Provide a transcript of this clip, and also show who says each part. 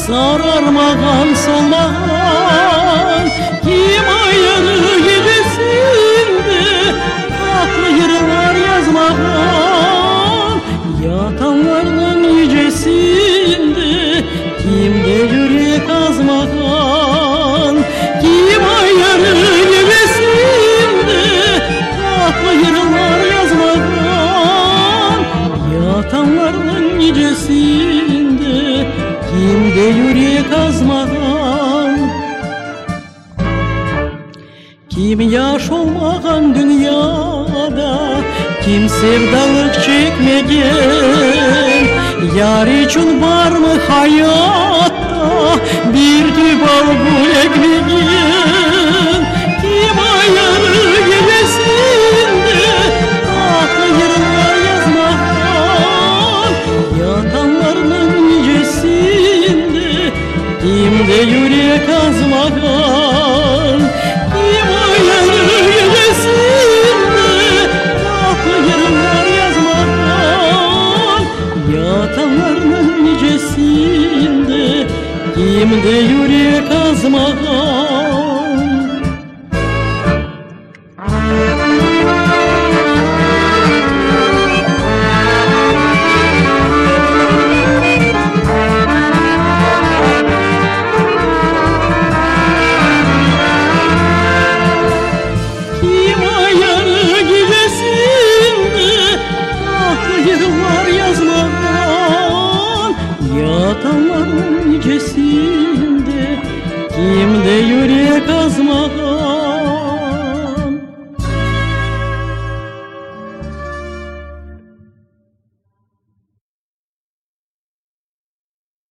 Speaker 1: sararmagan solmagan kim ayarı gecesinde tatlı yırlar yazmagan yatanlardan yücesinde kimde yürek azmagan kim ayarı gecesinde tatlı yırlar yazmagan yatanlardan yücesinde kimde yürek azmagan kim yaş olmagan dünyada kim sevdalık çekmegen yar için var mı hayatta bir tübal gül ekmegen kim ayarı gecesinde tatlı yırlar yazmagan yatanlarının nicesinde kimde yürek azmagan kim ayarı gecesinde tatlı yırlar yazmagan yatanlarının nicesinde kimde yürek azmagan. Kim ayarı gecesinde tatlı yıllar yazmagan yatanların nicesinde kimde yürek azmagan.